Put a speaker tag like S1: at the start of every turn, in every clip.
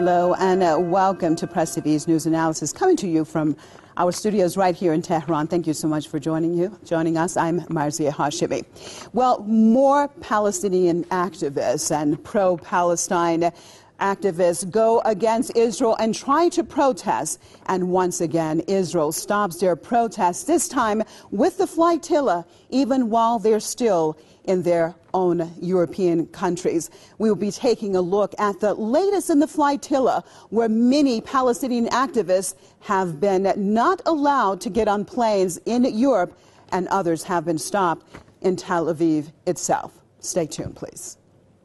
S1: Hello and welcome to Press TV's News Analysis, coming to you from our studios right here in Tehran. Thank you so much for joining us. I'm Marzia Hashimi. Well, more Palestinian activists and pro-Palestine activists go against Israel and try to protest. And once again, Israel stops their protests, this time with the flotilla, even while they're still in their own European countries. We will be taking a look at the latest in the flotilla, where many Palestinian activists have been not allowed to get on planes in Europe, and others have been stopped in Tel Aviv itself. Stay tuned, please.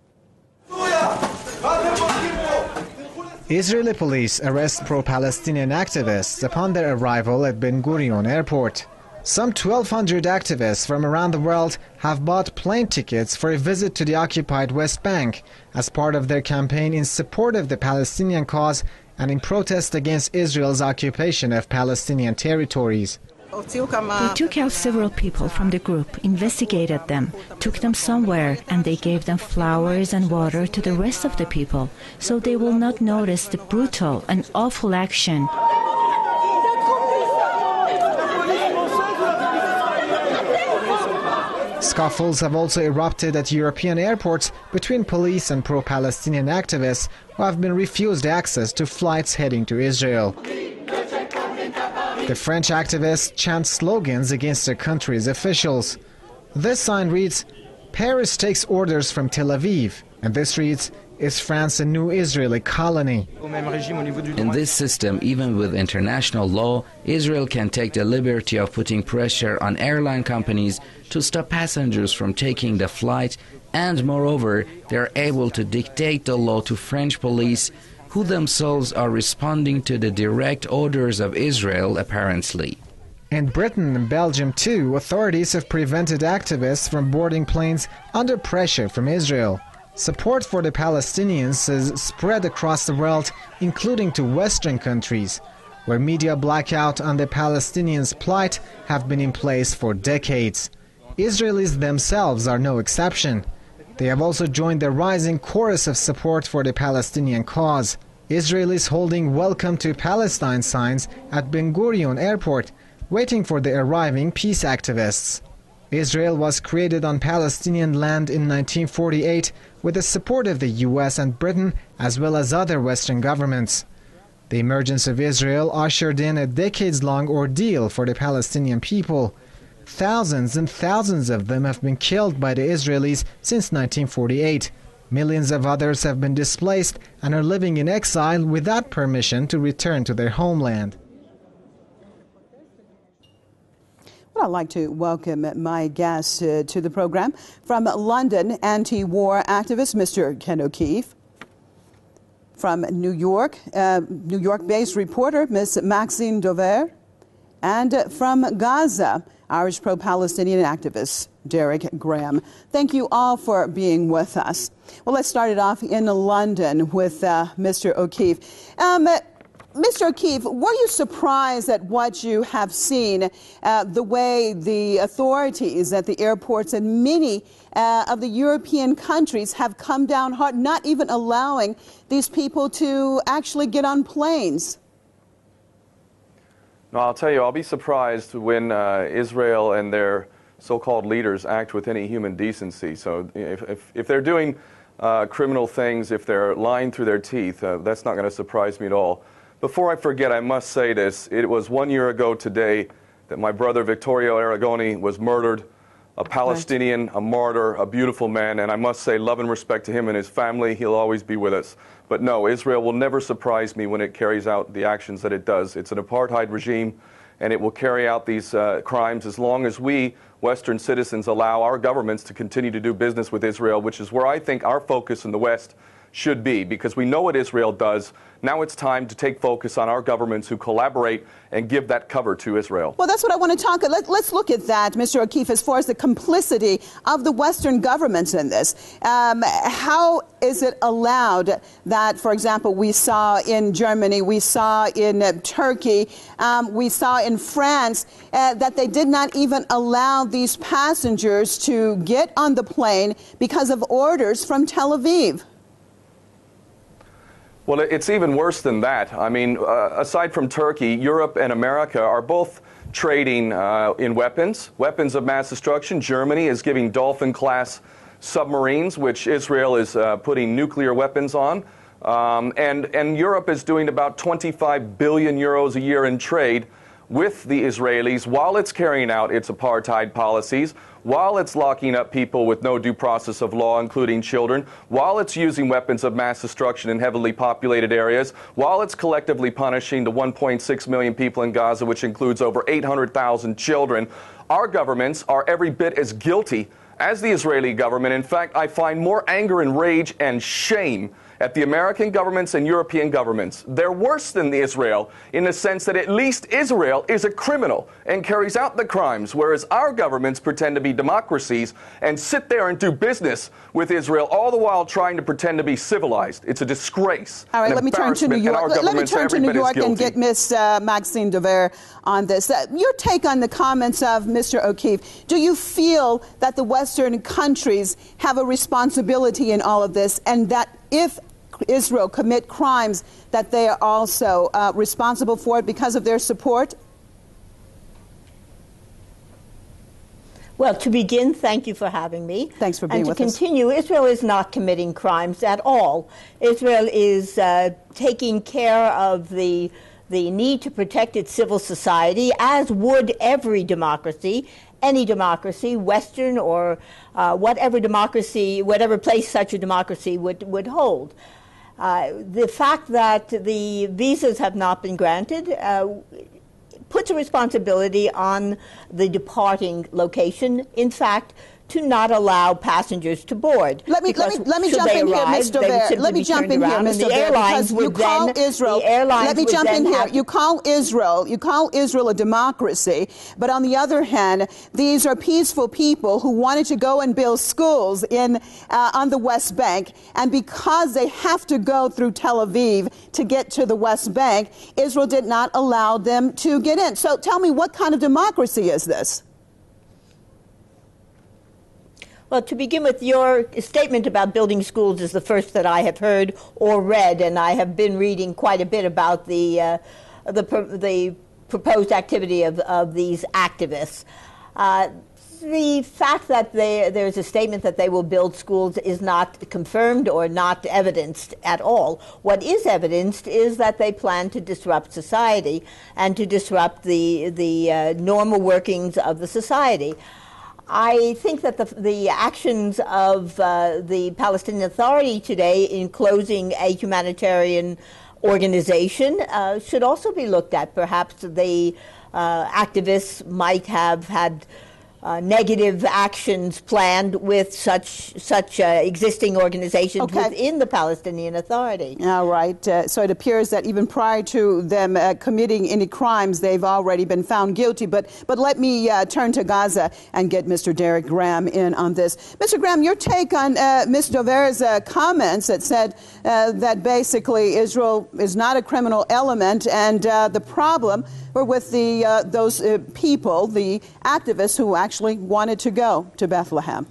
S2: Israeli police arrest pro-Palestinian activists upon their arrival at Ben Gurion Airport. Some 1,200 activists from around the world have bought plane tickets for a visit to the occupied West Bank as part of their campaign in support of the Palestinian cause and in protest against Israel's occupation of Palestinian territories.
S3: They took out several people from the group, investigated them, took them somewhere, and they gave them flowers and water to the rest of the people, so they will not notice the brutal and awful action.
S2: Scuffles have also erupted at European airports between police and pro-Palestinian activists who have been refused access to flights heading to Israel. The French activists chant slogans against their country's officials. This sign reads, "Paris takes orders from Tel Aviv," and this reads, "Is France a new Israeli colony?"
S4: In this system, even with international law, Israel can take the liberty of putting pressure on airline companies to stop passengers from taking the flight, and moreover, they are able to dictate the law to French police, who themselves are responding to the direct orders of Israel, apparently.
S2: In Britain and Belgium too, authorities have prevented activists from boarding planes under pressure from Israel. Support for the Palestinians has spread across the world, including to Western countries, where media blackout on the Palestinians' plight have been in place for decades. Israelis themselves are no exception. They have also joined the rising chorus of support for the Palestinian cause. Israelis holding "Welcome to Palestine" signs at Ben Gurion Airport, waiting for the arriving peace activists. Israel was created on Palestinian land in 1948 with the support of the US and Britain, as well as other Western governments. The emergence of Israel ushered in a decades-long ordeal for the Palestinian people. Thousands and thousands of them have been killed by the Israelis since 1948. Millions of others have been displaced and are living in exile without permission to return to their homeland.
S1: Well, I'd like to welcome my guest to the program. From London, anti-war activist Mr. Ken O'Keefe. From New York, New York-based reporter Ms. Maxine Dover. And from Gaza, Irish pro-Palestinian activist Derek Graham. Thank you all for being with us. Well, let's start it off in London with Mr. O'Keefe. Mr. O'Keefe, were you surprised at what you have seen, the way the authorities at the airports and many of the European countries have come down hard, not even allowing these people to actually get on planes?
S5: No, I'll tell you, I'll be surprised when Israel and their so-called leaders act with any human decency. So if they're doing criminal things, if they're lying through their teeth, that's not going to surprise me at all. Before I forget, I must say this. It was 1 year ago today that my brother Vittorio Arrigoni was murdered, a Palestinian, a martyr, a beautiful man, and I must say love and respect to him and his family. He'll always be with us. But no, Israel will never surprise me when it carries out the actions that it does. It's an apartheid regime, and it will carry out these crimes as long as we, Western citizens, allow our governments to continue to do business with Israel, which is where I think our focus in the West should be, because we know what Israel does. Now it's time to take focus on our governments who collaborate and give that cover to Israel.
S1: Well, that's what I want to talk about. Let's look at that, Mr. O'Keefe, as far as the complicity of the Western governments in this. How is it allowed that, for example, we saw in Germany, we saw in Turkey, we saw in France, that they did not even allow these passengers to get on the plane because of orders from Tel Aviv?
S5: Well, it's even worse than that. I mean, aside from Turkey, Europe and America are both trading in weapons of mass destruction. Germany is giving Dolphin-class submarines, which Israel is putting nuclear weapons on. And Europe is doing about 25 billion euros a year in trade with the Israelis while it's carrying out its apartheid policies, while it's locking up people with no due process of law, including children, while it's using weapons of mass destruction in heavily populated areas, while it's collectively punishing the 1.6 million people in Gaza, which includes over 800,000 children. Our governments are every bit as guilty as the Israeli government. In fact, I find more anger and rage and shame at the American governments and European governments. They're worse than Israel in the sense that at least Israel is a criminal and carries out the crimes, whereas our governments pretend to be democracies and sit there and do business with Israel, all the while trying to pretend to be civilized. It's a disgrace.
S1: All right, let me turn to New York. Let me turn to New York and get Ms. Maxine Dover on this. Your take on the comments of Mr. O'Keefe. Do you feel that the Western countries have a responsibility in all of this, and that if Israel commit crimes, that they are also responsible for it because of their support?
S6: Well, to begin, thank you for having me.
S1: Thanks for being with us.
S6: And to continue, Israel is not committing crimes at all. Israel is taking care of the need to protect its civil society, as would every democracy. Any democracy, Western or whatever democracy, whatever place such a democracy would hold. The fact that the visas have not been granted puts a responsibility on the departing location, in fact, to not allow passengers to board.
S1: Let me jump in here, Ms. Dover. Let me jump in here, Ms. Dover, because you call Israel. Let me jump in here. You call Israel a democracy, but on the other hand, these are peaceful people who wanted to go and build schools on the West Bank, and because they have to go through Tel Aviv to get to the West Bank, Israel did not allow them to get in. So tell me, what kind of democracy is this?
S6: Well, to begin with, your statement about building schools is the first that I have heard or read, and I have been reading quite a bit about the proposed activity of these activists. The fact that there's a statement that they will build schools is not confirmed or not evidenced at all. What is evidenced is that they plan to disrupt society and to disrupt the normal workings of the society. I think that the actions of the Palestinian Authority today in closing a humanitarian organization should also be looked at. Perhaps the activists might have had negative actions planned with such existing organizations within the Palestinian Authority.
S1: All right. So it appears that even prior to them committing any crimes, they've already been found guilty. But let me turn to Gaza and get Mr. Derek Graham in on this. Mr. Graham, your take on Ms. Dover's comments that said that basically Israel is not a criminal element, and the problem were with those people, the activists who actually wanted to go to Bethlehem.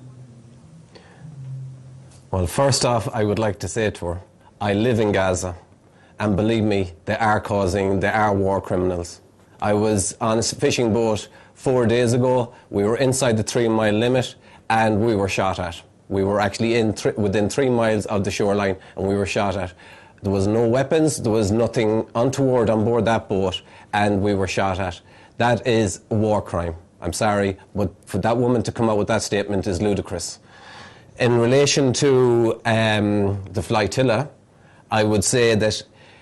S7: Well, first off, I would like to say to her, I live in Gaza, and believe me, they are war criminals. I was on a fishing boat 4 days ago. We were inside the 3-mile limit, and we were shot at. We were actually within 3 miles of the shoreline, and we were shot at. There was no weapons, there was nothing untoward on board that boat, and we were shot at. That is a war crime. I'm sorry, but for that woman to come out with that statement is ludicrous. In relation to the flotilla, I would say that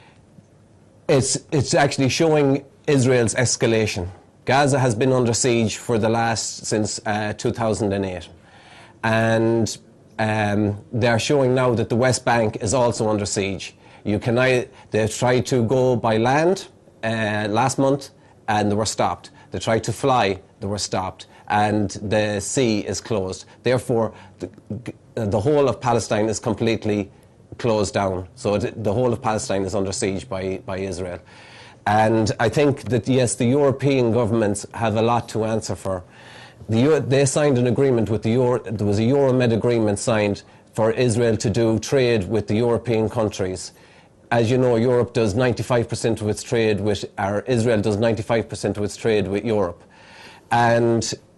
S7: it's actually showing Israel's escalation. Gaza has been under siege since 2008. And they're showing now that the West Bank is also under siege. They tried to go by land last month, and they were stopped. They tried to fly, they were stopped, and the sea is closed. Therefore, the whole of Palestine is completely closed down. So the whole of Palestine is under siege by Israel. And I think that, yes, the European governments have a lot to answer for. They signed an agreement with there was a Euromed agreement signed for Israel to do trade with the European countries. as you know, Europe does 95% of its trade with, or Israel does 95% of its trade with Europe. And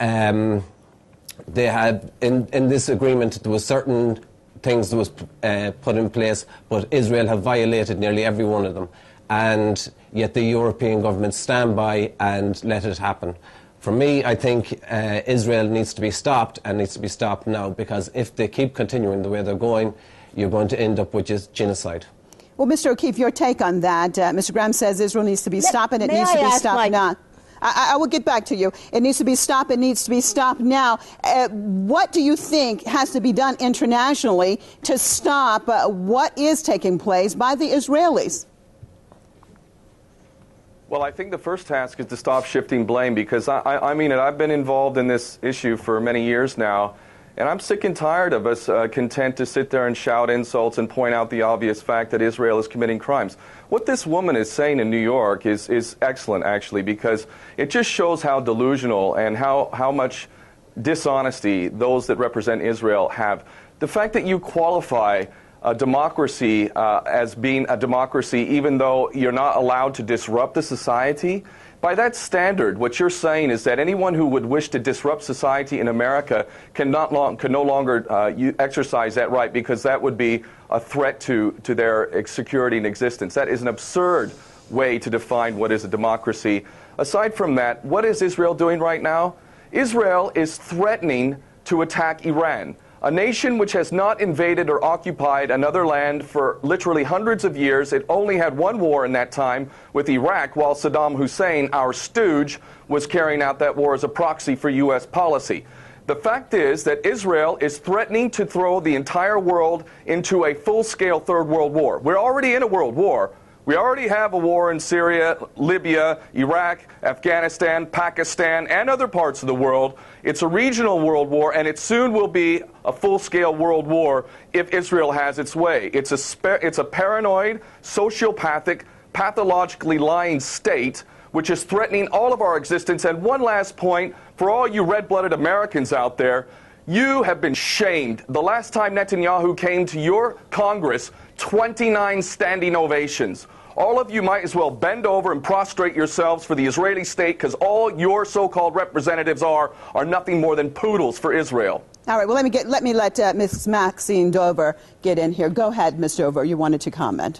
S7: they had, in this agreement, there was certain things that was put in place, but Israel have violated nearly every one of them. And yet the European governments stand by and let it happen. For me, I think Israel needs to be stopped, and needs to be stopped now, because if they keep continuing the way they're going, you're going to end up with just genocide.
S1: Well, Mr. O'Keefe, your take on that. Mr. Graham says Israel needs to be stopped, and it needs to be stopped now. I will get back to you. It needs to be stopped. It needs to be stopped now. What do you think has to be done internationally to stop what is taking place by the Israelis?
S5: Well, I think the first task is to stop shifting blame, because I mean it. I've been involved in this issue for many years now, and I'm sick and tired of us content to sit there and shout insults and point out the obvious fact that Israel is committing crimes. What this woman is saying in New York is excellent, actually, because it just shows how delusional and how much dishonesty those that represent Israel have. The fact that you qualify a democracy as being a democracy even though you're not allowed to disrupt the society, by that standard, what you're saying is that anyone who would wish to disrupt society in America can no longer exercise that right, because that would be a threat to their security and existence. That is an absurd way to define what is a democracy. Aside from that, what is Israel doing right now? Israel is threatening to attack Iran, a nation which has not invaded or occupied another land for literally hundreds of years. It only had one war in that time with Iraq, while Saddam Hussein, our stooge, was carrying out that war as a proxy for U.S. policy. The fact is that Israel is threatening to throw the entire world into a full-scale Third World War. We're already in a world war. We already have a war in Syria, Libya, Iraq, Afghanistan, Pakistan, and other parts of the world. It's a regional world war, and it soon will be a full-scale world war if Israel has its way. It's a paranoid, sociopathic, pathologically lying state which is threatening all of our existence. And one last point, for all you red-blooded Americans out there, you have been shamed. The last time Netanyahu came to your Congress, 29 standing ovations. All of you might as well bend over and prostrate yourselves for the Israeli state, because all your so-called representatives are nothing more than poodles for Israel.
S1: All right, well, let me let Ms. Maxine Dover get in here. Go ahead, Ms. Dover. You wanted to comment.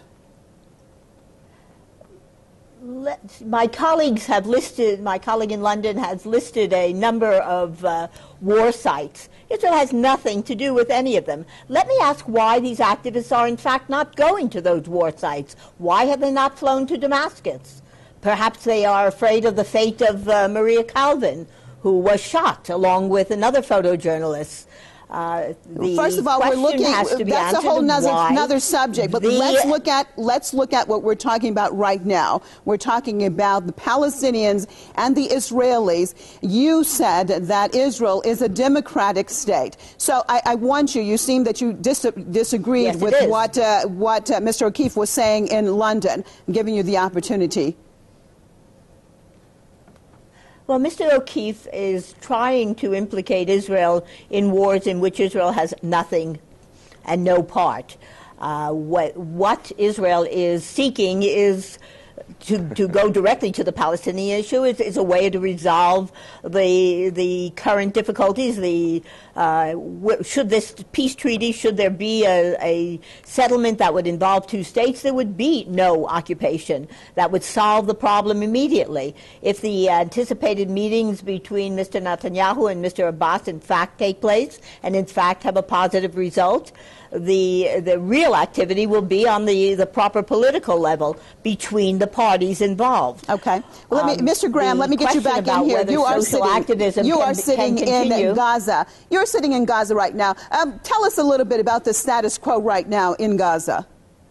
S6: My colleague in London has listed a number of war sites. Israel has nothing to do with any of them. Let me ask why these activists are in fact not going to those war sites. Why have they not flown to Damascus? Perhaps they are afraid of the fate of Maria Calvin, who was shot along with another photojournalist.
S1: First of all, we're looking. That's a whole another subject. But let's look at what we're talking about right now. We're talking about the Palestinians and the Israelis. You said that Israel is a democratic state. So I want you. You seem that you disagreed with what Mr. O'Keefe was saying in London. I'm giving you the opportunity.
S6: Well, Mr. O'Keefe is trying to implicate Israel in wars in which Israel has nothing and no part. What Israel is seeking is to go directly to the Palestinian issue is a way to resolve the current difficulties. Should this peace treaty, should there be a settlement that would involve two states, there would be no occupation. That would solve the problem immediately. If the anticipated meetings between Mr. Netanyahu and Mr. Abbas in fact take place and in fact have a positive result, the real activity will be on the proper political level between the parties involved.
S1: Okay. Well, Mr. Graham, let me get you back in here. You are sitting in Gaza. You're sitting in Gaza right now. Tell us a little bit about the status quo right now in Gaza.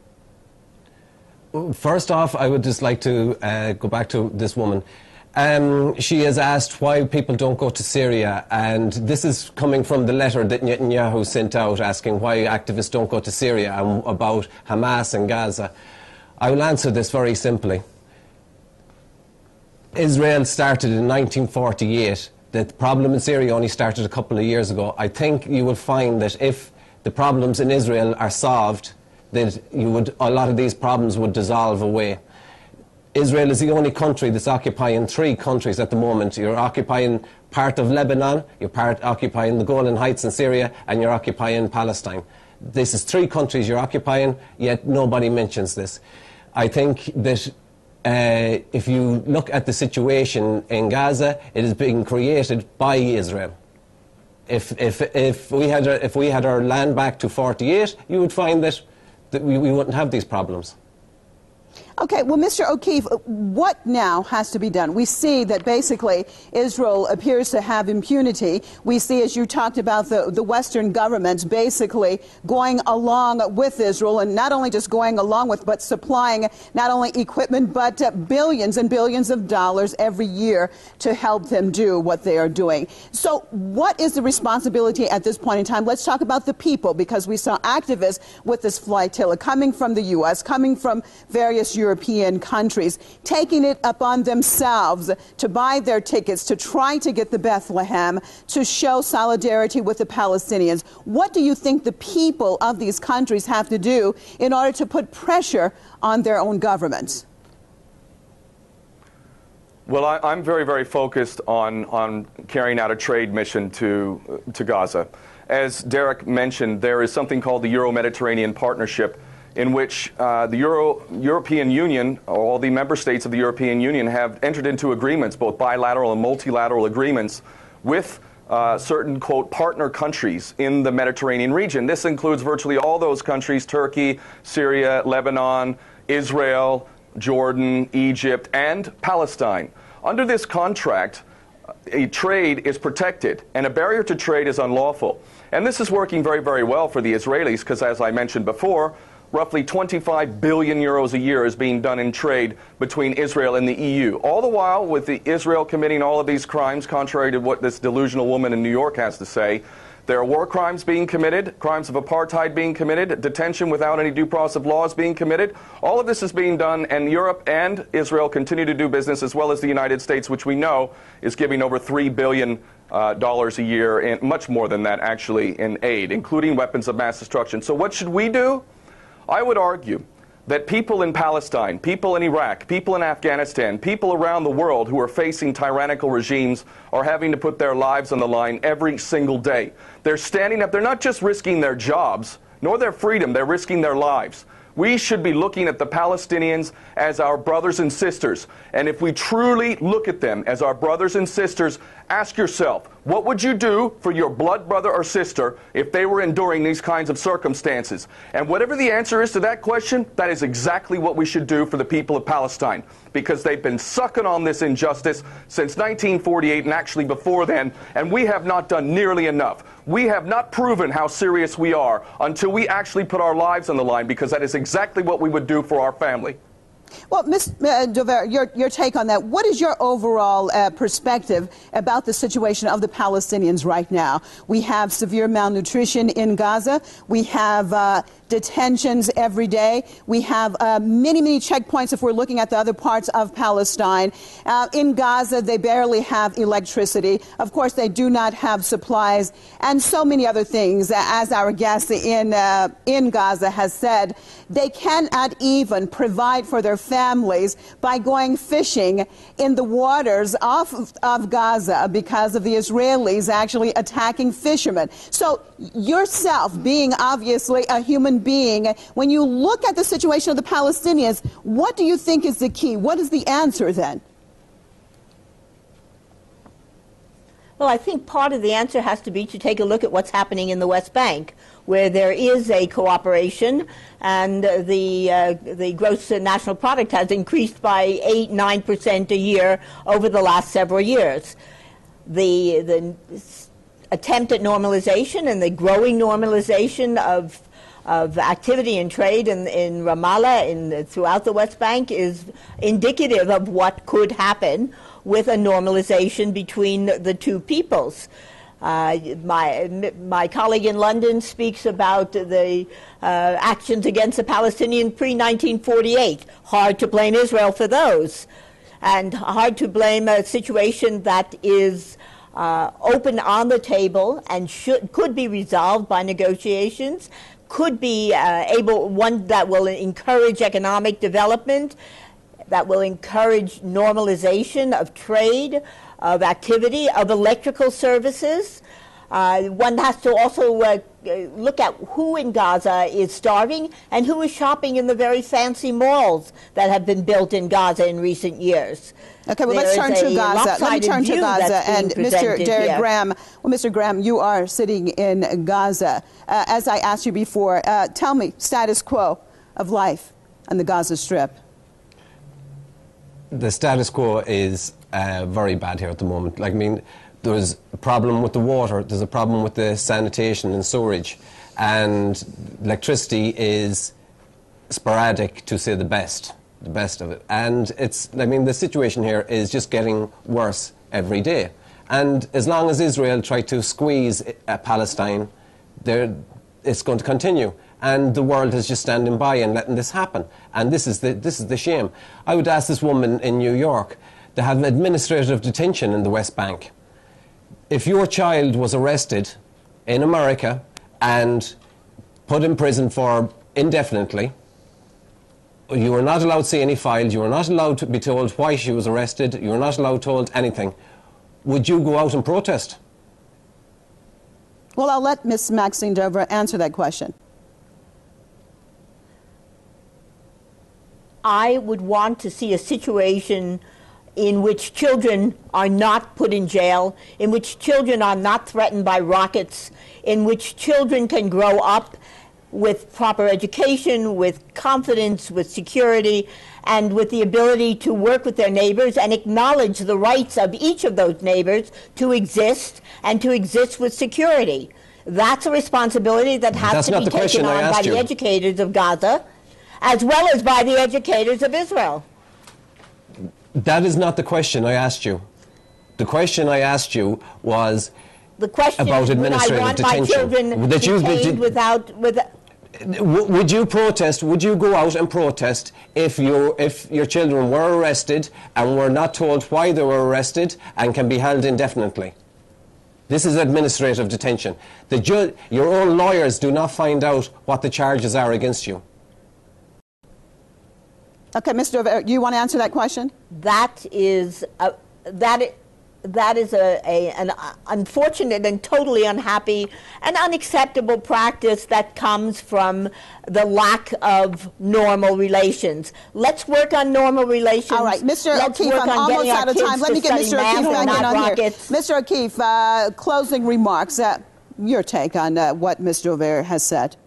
S7: First off, I would just like to go back to this woman. She has asked why people don't go to Syria, and this is coming from the letter that Netanyahu sent out asking why activists don't go to Syria and about Hamas and Gaza. I will answer this very simply. Israel started in 1948. The problem in Syria only started a couple of years ago. I think you will find that if the problems in Israel are solved, that a lot of these problems would dissolve away. Israel is the only country that's occupying 3 countries at the moment. You're occupying part of Lebanon, you're occupying the Golan Heights in Syria, and you're occupying Palestine. This is 3 countries you're occupying, yet nobody mentions this. I think that if you look at the situation in Gaza, it is being created by Israel. If we had our land back to 48, you would find that we wouldn't have these problems.
S1: Okay, well, Mr. O'Keefe, what now has to be done? We see that basically Israel appears to have impunity. We see, as you talked about, the Western governments basically going along with Israel, and not only just going along with, but supplying not only equipment, but billions and billions of dollars every year to help them do what they are doing. So what is the responsibility at this point in time? Let's talk about the people, because we saw activists with this flotilla coming from the U.S., coming from various European countries, taking it upon themselves to buy their tickets, to try to get the Bethlehem, to show solidarity with the Palestinians. What do you think the people of these countries have to do in order to put pressure on their own governments?
S5: Well, I'm very, very focused on carrying out a trade mission to Gaza. As Derek mentioned, there is something called the Euro-Mediterranean Partnership, in which the European Union, all the member states of the European Union, have entered into agreements, both bilateral and multilateral agreements, with certain, quote, partner countries in the Mediterranean region. This includes virtually all those countries: Turkey, Syria, Lebanon, Israel, Jordan, Egypt, and Palestine. Under this contract, a trade is protected, and a barrier to trade is unlawful. And this is working very, very well for the Israelis, because, as I mentioned before, roughly 25 billion euros a year is being done in trade between Israel and the EU. All the while, with Israel committing all of these crimes, contrary to what this delusional woman in New York has to say, there are war crimes being committed, crimes of apartheid being committed, detention without any due process of laws being committed. All of this is being done, and Europe and Israel continue to do business, as well as the United States, which we know is giving over $3 billion a year, and much more than that, actually, in aid, including weapons of mass destruction. So what should we do? I would argue that people in Palestine, people in Iraq, people in Afghanistan, people around the world who are facing tyrannical regimes are having to put their lives on the line every single day. They're standing up. They're not just risking their jobs, nor their freedom. They're risking their lives. We should be looking at the Palestinians as our brothers and sisters. And if we truly look at them as our brothers and sisters, ask yourself, what would you do for your blood brother or sister if they were enduring these kinds of circumstances? And whatever the answer is to that question, that is exactly what we should do for the people of Palestine, because they've been sucking on this injustice since 1948 and actually before then, and we have not done nearly enough. We have not proven how serious we are until we actually put our lives on the line, because that is exactly what we would do for our family.
S1: Well, Ms. Dover, your take on that. What is your overall perspective about the situation of the Palestinians right now? We have severe malnutrition in Gaza. We have detentions every day. We have many, many checkpoints if we're looking at the other parts of Palestine. In Gaza, they barely have electricity. Of course, they do not have supplies and so many other things. As our guest in Gaza has said, they cannot even provide for their families by going fishing in the waters of Gaza because of the Israelis actually attacking fishermen. So yourself, being obviously a human being, when you look at the situation of the Palestinians, what do you think is the key? What is the answer then?
S6: Well, I think part of the answer has to be to take a look at what's happening in the West Bank, where there is a cooperation, and the gross national product has increased by 8-9% a year over the last several years. The attempt at normalization and the growing normalization of activity and trade in Ramallah throughout the West Bank is indicative of what could happen with a normalization between the two peoples. My colleague in London speaks about the actions against the Palestinians pre-1948. Hard to blame Israel for those, and hard to blame a situation that is open on the table and could be resolved by negotiations, could be one that will encourage economic development, that will encourage normalization of trade, of activity, of electrical services. One has to also look at who in Gaza is starving and who is shopping in the very fancy malls that have been built in Gaza in recent years.
S1: Okay, well, let's turn to Gaza. Let me turn to Gaza. And Mr. Derek Graham, well, Mr. Graham, you are sitting in Gaza. As I asked you before, tell me, status quo of life on the Gaza Strip.
S7: The status quo is very bad here at the moment. Like, I mean, there's a problem with the water, there's a problem with the sanitation and sewerage, and electricity is sporadic, to say the best of it. And it's, I mean, the situation here is just getting worse every day. And as long as Israel try to squeeze Palestine, it's going to continue. And the world is just standing by and letting this happen. And this is the shame. I would ask this woman in New York, they have administrative detention in the West Bank. If your child was arrested in America and put in prison for indefinitely, you were not allowed to see any files, you were not allowed to be told why she was arrested, you were not allowed told anything, would you go out and protest?
S1: Well, I'll let Ms. Maxine Dover answer that question.
S6: I would want to see a situation in which children are not put in jail, in which children are not threatened by rockets, in which children can grow up with proper education, with confidence, with security, and with the ability to work with their neighbors and acknowledge the rights of each of those neighbors to exist and to exist with security. That's a responsibility that has to be taken on by the educators of Gaza, as well as by the educators of Israel.
S7: That is not the question I asked you. The question I asked you was about administrative detention. Would you protest? Would you go out and protest if your children were arrested and were not told why they were arrested and can be held indefinitely? This is administrative detention. Your own lawyers do not find out what the charges are against you.
S1: Okay, Mr. Dover, do you want to answer that question?
S6: That is an unfortunate and totally unhappy and unacceptable practice that comes from the lack of normal relations. Let's work on normal relations.
S1: All right, Mr. O'Keefe, I'm almost out of time. Let me get Mr. O'Keefe back in on here. Mr. O'Keefe, closing remarks. Your take on what Ms. Dover has said.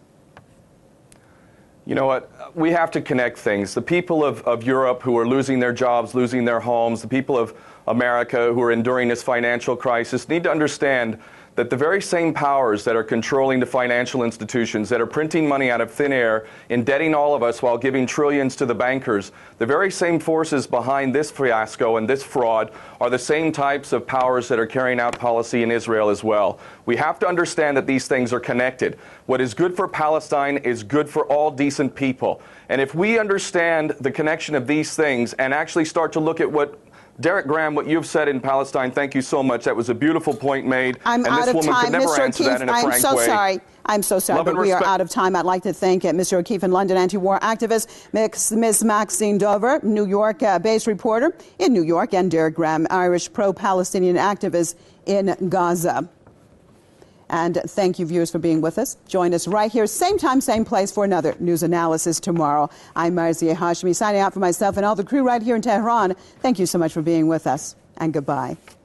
S5: You know what? We have to connect things. The people of Europe who are losing their jobs, losing their homes, the people of America who are enduring this financial crisis need to understand that the very same powers that are controlling the financial institutions, that are printing money out of thin air, indebting all of us while giving trillions to the bankers, the very same forces behind this fiasco and this fraud are the same types of powers that are carrying out policy in Israel as well. We have to understand that these things are connected. What is good for Palestine is good for all decent people. And if we understand the connection of these things and actually start to look at what Derek Graham, what you've said in Palestine, thank you so much. That was a beautiful point made.
S1: I'm out of time. Mr. O'Keefe, I'm so sorry, but we are out of time. I'd like to thank Mr. O'Keefe and London anti-war activist, Ms. Maxine Dover, New York-based reporter in New York, and Derek Graham, Irish pro-Palestinian activist in Gaza. And thank you, viewers, for being with us. Join us right here, same time, same place, for another news analysis tomorrow. I'm Marzieh Hashmi, signing out for myself and all the crew right here in Tehran. Thank you so much for being with us, and goodbye.